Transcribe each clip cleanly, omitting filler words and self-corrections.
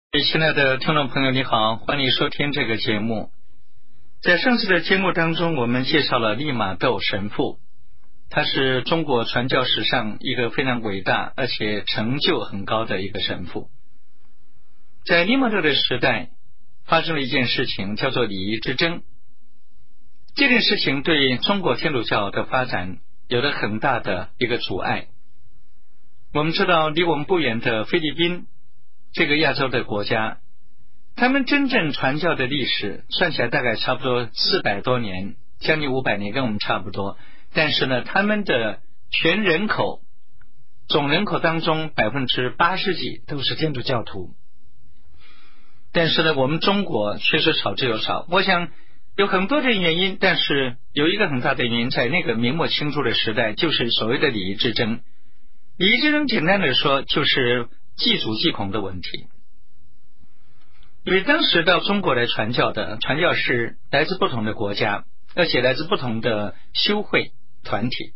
亲爱的听众朋友，你好，欢迎收听这个节目。在上次的节目当中，我们介绍了利玛窦神父，他是中国传教史上一个非常伟大而且成就很高的一个神父。在利玛窦的时代，发生了一件事情，叫做礼仪之争。这件事情对中国天主教的发展有了很大的一个阻碍。我们知道，离我们不远的菲律宾这个亚洲的国家，他们真正传教的历史算起来大概差不多400多年，将近500年，跟我们差不多。但是呢，他们的全人口总人口当中80%几都是天主教徒。但是呢，我们中国确实少之又少。我想有很多的原因，但是有一个很大的原因，在那个明末清初的时代，就是所谓的礼仪之争。礼仪之争简单的说，就是祭祖祭孔的问题。因为当时到中国来传教的传教士来自不同的国家，而且来自不同的修会团体。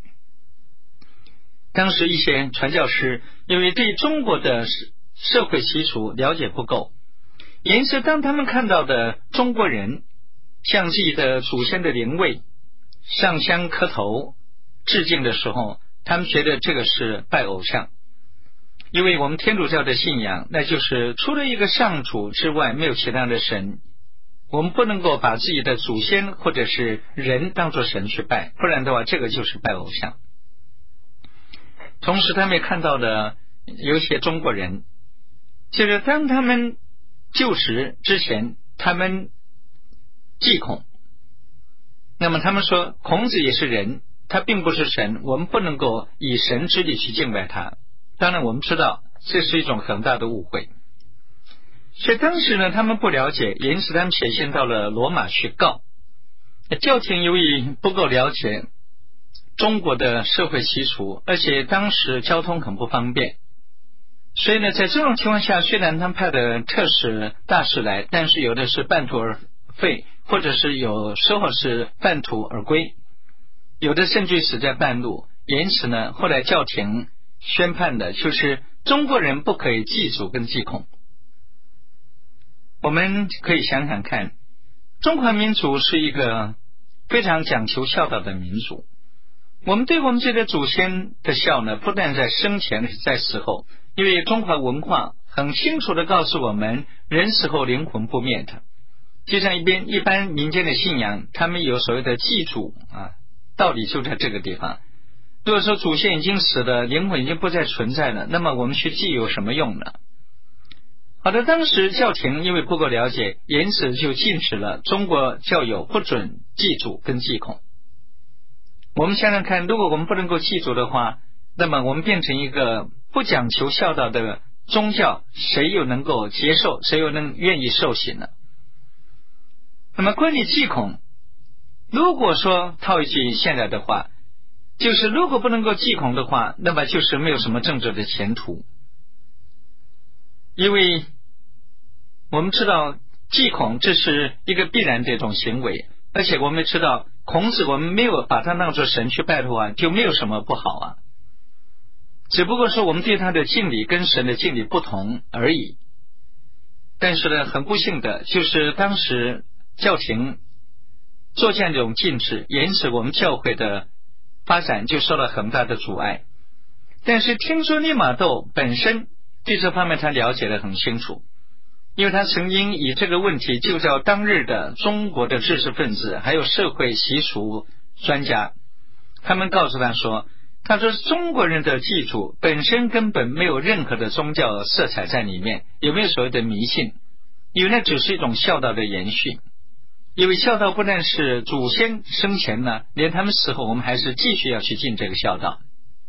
当时一些传教士因为对中国的社会习俗了解不够，因此当他们看到的中国人向自己的祖先的灵位上香磕头致敬的时候，他们觉得这个是拜偶像。因为我们天主教的信仰，那就是除了一个上主之外没有其他的神，我们不能够把自己的祖先或者是人当作神去拜，不然的话这个就是拜偶像。同时他们也看到了有一些中国人，就是当他们就职之前，他们祭孔，那么他们说孔子也是人，他并不是神，我们不能够以神之力去敬拜他。当然我们知道这是一种很大的误会，所以当时呢他们不了解，因此他们写信到了罗马去告。教廷由于不够了解中国的社会习俗，而且当时交通很不方便，所以呢在这种情况下，虽然他们派的特使大使来，但是有的是半途而废，或者是有时候是半途而归，有的甚至死在半路。因此呢后来教廷宣判的就是中国人不可以祭祖跟祭孔。我们可以想想看，中华民族是一个非常讲求孝道的民族，我们对我们这个祖先的孝呢，不但在生前在死后，因为中华文化很清楚的告诉我们，人死后灵魂不灭的。就像一般民间的信仰，他们有所谓的祭祖道理就在这个地方。如果说祖先已经死了，灵魂已经不再存在了，那么我们去祭有什么用呢？好的，当时教廷因为不够了解，因此就禁止了中国教友不准祭祖跟祭孔。我们想想看，如果我们不能够祭祖的话，那么我们变成一个不讲求孝道的宗教，谁又能够接受，谁又能愿意受洗呢？那么关于祭孔，如果说套一句现在的话，就是如果不能够祭孔的话，那么就是没有什么政治的前途。因为我们知道祭孔这是一个必然的一种行为，而且我们知道孔子我们没有把他当作神去拜的话，就没有什么不好啊，只不过说我们对他的敬礼跟神的敬礼不同而已。但是呢很不幸的就是当时教廷做这样一种禁止，因此我们教会的发展就受了很大的阻碍。但是听说利玛窦本身对这方面他了解得很清楚，因为他曾经以这个问题就叫当日的中国的知识分子还有社会习俗专家，他们告诉他说中国人的祭祖本身根本没有任何的宗教色彩在里面，有没有所谓的迷信，因为那只是一种孝道的延续。因为孝道不但是祖先生前呢，连他们死后我们还是继续要去尽这个孝道。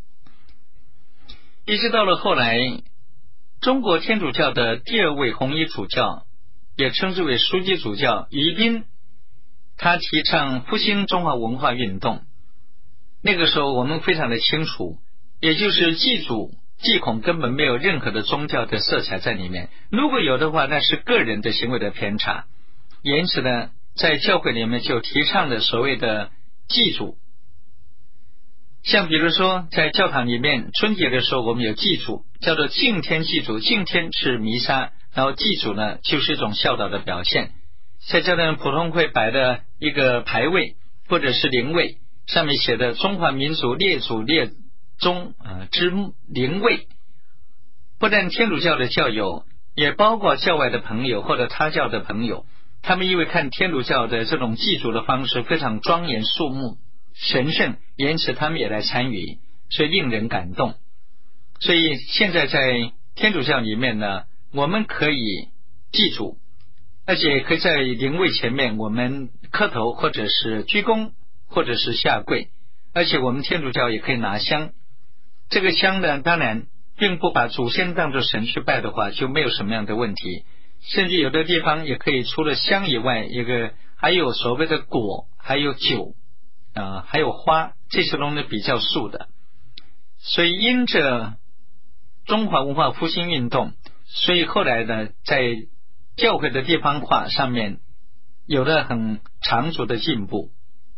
一直到了后来，中国天主教的第二位红衣主教，也称之为枢机主教于斌，他提倡复兴中华文化运动。那个时候我们非常的清楚，也就是祭祖祭孔根本没有任何的宗教的色彩在里面，如果有的话那是个人的行为的偏差。因此呢在教会里面就提倡的所谓的祭祖，像比如说在教堂里面春节的时候我们有祭祖，叫做敬天祭祖，敬天是弥撒， 然后祭祖呢就是一种孝道的表现。在教堂普通会摆的一个牌位或者是灵位，上面写的中华民族列祖列宗之灵位。不但天主教的教友，也包括教外的朋友或者他教的朋友，他们因为看天主教的这种祭祖的方式非常庄严肃穆神圣，因此他们也来参与，所以令人感动。所以现在在天主教里面呢，我们可以祭祖，而且可以在灵位前面我们磕头或者是鞠躬或者是下跪，而且我们天主教也可以拿香。这个香呢，当然并不把祖先当作神去拜的话，就没有什么样的问题。甚至有的地方也可以除了香以外，还有所谓的果，还有酒还有花，这些东西比较素的。所以因着中华文化复兴运动，所以后来呢，在教会的地方化上面有了很长足的进步。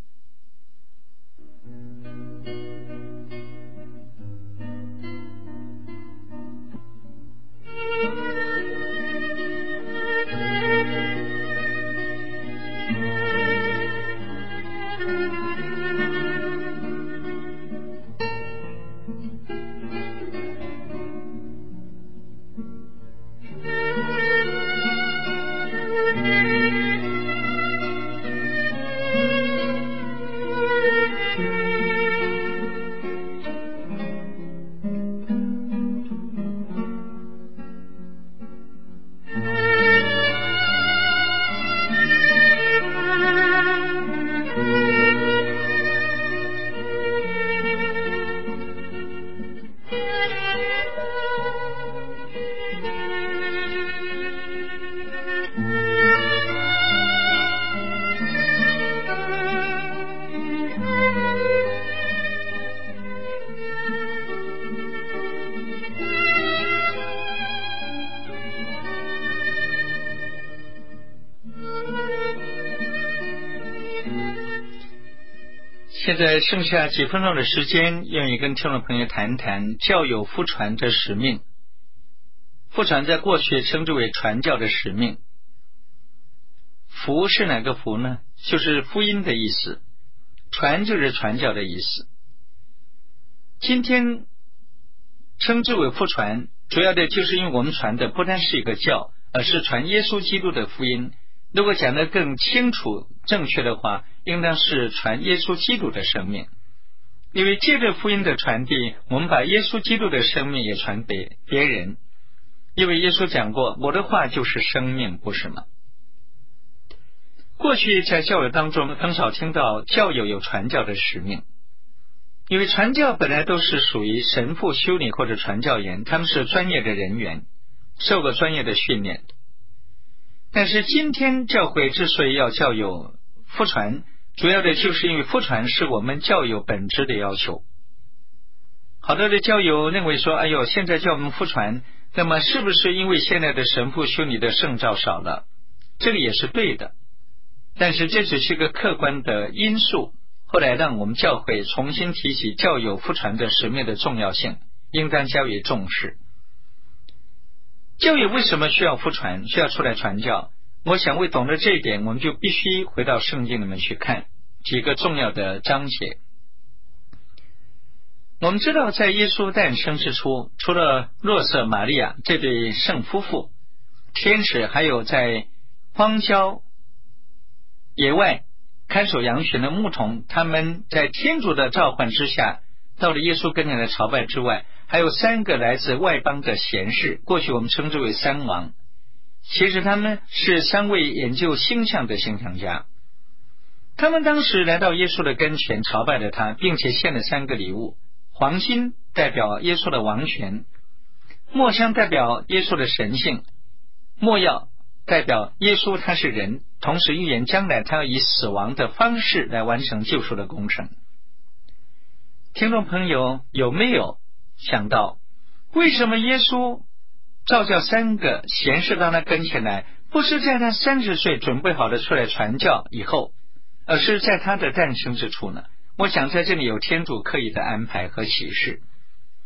现在剩下几分钟的时间，愿意跟听众朋友谈谈教友福传的使命。福传在过去称之为传教的使命。福是哪个福呢？就是福音的意思，传就是传教的意思。今天称之为福传，主要的就是因为我们传的不单是一个教，而是传耶稣基督的福音。如果讲得更清楚正确的话，应当是传耶稣基督的生命。因为借着福音的传递，我们把耶稣基督的生命也传给别人。因为耶稣讲过，我的话就是生命，不是吗？过去在教友当中很少听到教友有传教的使命，因为传教本来都是属于神父、修女或者传教员，他们是专业的人员，受过专业的训练。但是今天教会之所以要教友福传，主要的就是因为福传是我们教友本质的要求。好多的教友认为说，哎呦，现在叫我们福传，那么是不是因为现在的神父修女的圣召少了？这个也是对的，但是这只是个客观的因素，后来让我们教会重新提起教友福传的使命的重要性，应当加以重视。教友为什么需要福传，需要出来传教？我想为懂得这一点，我们就必须回到圣经里面去看几个重要的章节。我们知道在耶稣诞生之初，除了若瑟玛利亚这对圣夫妇，天使还有在荒郊野外看守羊群的牧童，他们在天主的召唤之下到了耶稣跟前的朝拜之外，还有3个来自外邦的贤士，过去我们称之为3王。其实他们是3位研究星象的星象家，他们当时来到耶稣的跟前朝拜了他，并且献了3个礼物。黄金代表耶稣的王权，墨香代表耶稣的神性，墨药代表耶稣他是人，同时预言将来他要以死亡的方式来完成救赎的工程。听众朋友有没有想到，为什么耶稣召叫3个贤士到他跟前来，不是在他30岁准备好的出来传教以后，而是在他的诞生之处呢？我想在这里有天主刻意的安排和启示。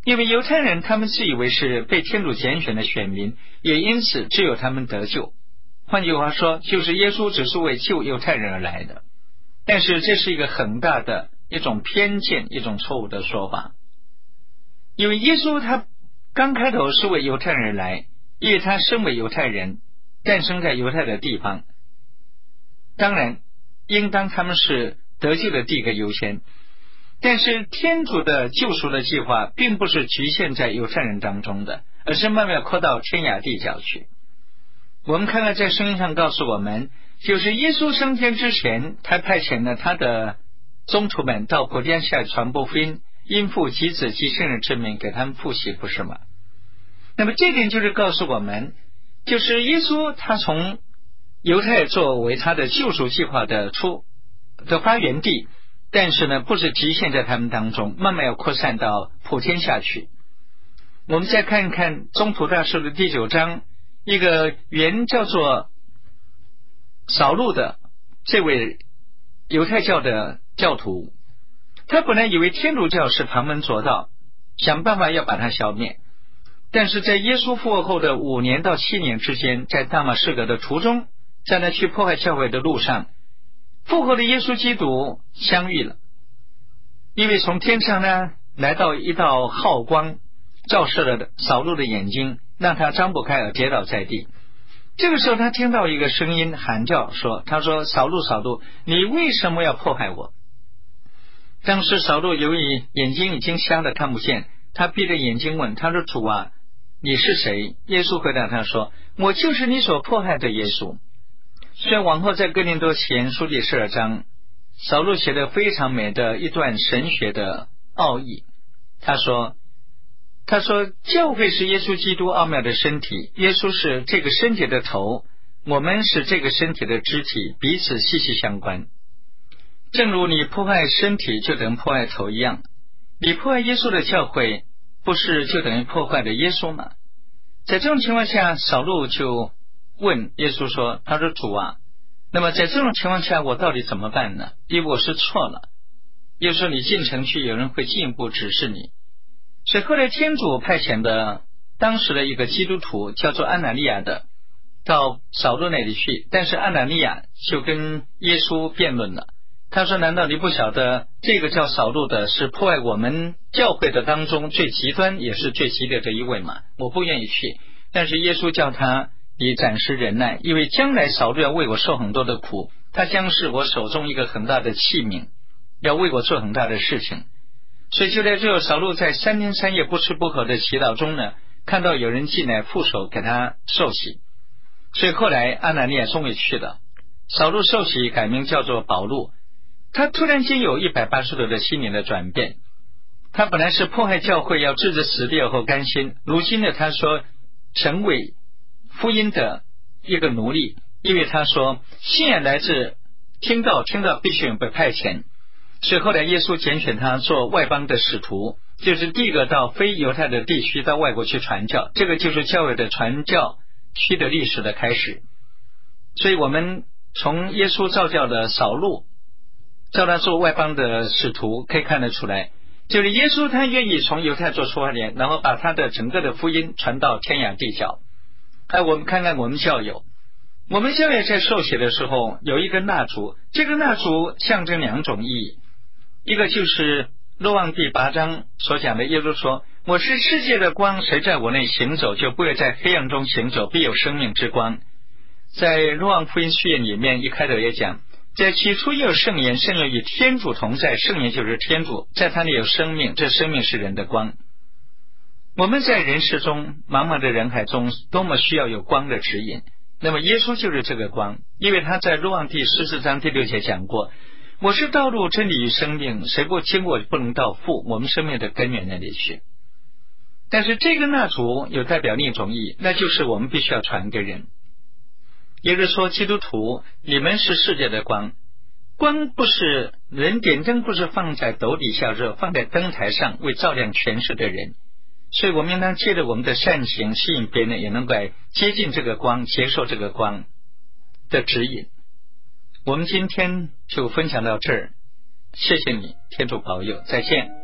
因为犹太人他们自以为是被天主拣选的选民，也因此只有他们得救。换句话说，就是耶稣只是为救犹太人而来的。但是这是一个很大的一种偏见，一种错误的说法。因为耶稣他刚开头是为犹太人而来，因为他身为犹太人，诞生在犹太的地方，当然应当他们是得救的第一个优先。但是天主的救赎的计划并不是局限在犹太人当中的，而是慢慢扩到天涯地角去。我们看到在圣经上告诉我们，就是耶稣升天之前，他派遣了他的宗徒们到普天下传播福音，因父及子及圣人之名给他们复习，不是吗？那么这点就是告诉我们，就是耶稣他从犹太作为他的救赎计划的发源地，但是呢，不是局限在他们当中，慢慢要扩散到普天下去。我们再看看宗徒大事的第9章，一个原叫做扫路的这位犹太教的教徒，他本来以为天主教是旁门左道，想办法要把它消灭。但是在耶稣复活后的5年到7年之间，在大马士革的途中，在那去破坏教会的路上，复活的耶稣基督相遇了。因为从天上呢来到一道浩光，照射了扫路的眼睛，让他张不开而跌倒在地。这个时候他听到一个声音喊叫说，他说，扫路扫路，你为什么要迫害我？当时扫路由于眼睛已经瞎了看不见，他闭着眼睛问，他说，主啊，你是谁？耶稣回答他说，我就是你所迫害的耶稣。虽然往后在哥林多前书第12章，扫路写的非常美的一段神学的奥义。他说教会是耶稣基督奥妙的身体，耶稣是这个身体的头，我们是这个身体的肢体，彼此息息相关。正如你破坏身体就等于破坏头一样，你破坏耶稣的教会，不是就等于破坏了耶稣吗？在这种情况下，扫路就问耶稣说，他说，主啊，那么在这种情况下我到底怎么办呢？因为我是错了。耶稣说，你进城去，有人会进一步指示你。所以后来天主派遣的当时的一个基督徒叫做安拿利亚的到扫路那里去，但是安拿利亚就跟耶稣辩论了。他说，难道你不晓得这个叫扫路的是破坏我们教会的当中最极端也是最激烈的一位吗？我不愿意去。但是耶稣叫他，你暂时忍耐，因为将来扫路要为我受很多的苦，他将是我手中一个很大的器皿，要为我做很大的事情。所以就在最后，扫路在3天3夜不吃不喝的祈祷中呢，看到有人进来负手给他受洗。所以后来安拿利亚终于去了，扫路受洗改名叫做保禄。他突然间有180度的心灵的转变，他本来是迫害教会要置之死地而后甘心，如今呢他说成为福音的一个奴隶，因为他说信仰来自听到必须被派遣。所以后来耶稣拣选他做外邦的使徒，就是第一个到非犹太的地区到外国去传教，这个就是教会的传教区的历史的开始。所以我们从耶稣召教的扫路叫他做外邦的使徒可以看得出来，就是耶稣他愿意从犹太做出发点，然后把他的整个的福音传到天涯地角。我们看看我们教友在受洗的时候有一根蜡烛，这个蜡烛象征2种意义。一个就是若望第8章所讲的，耶稣说，我是世界的光，谁在我内行走，就不会在黑暗中行走，必有生命之光。在若望福音序言里面一开头也讲，在起初也有圣言，圣言与天主同在，圣言就是天主，在他里有生命，这生命是人的光。我们在人世中茫茫的人海中多么需要有光的指引，那么耶稣就是这个光，因为他在若望第14章第6节讲过，我是道路真理与生命，谁不经过不能到父我们生命的根源那里去。但是这个蜡烛有代表另一种意义，那就是我们必须要传给人。也就是说，基督徒你们是世界的光，光不是人点灯，不是放在斗底下热，放在灯台上为照亮全世的人。所以我们应当借着我们的善行吸引别人，也能够接近这个光，接受这个光的指引。我们今天就分享到这儿，谢谢你，天主保佑，再见。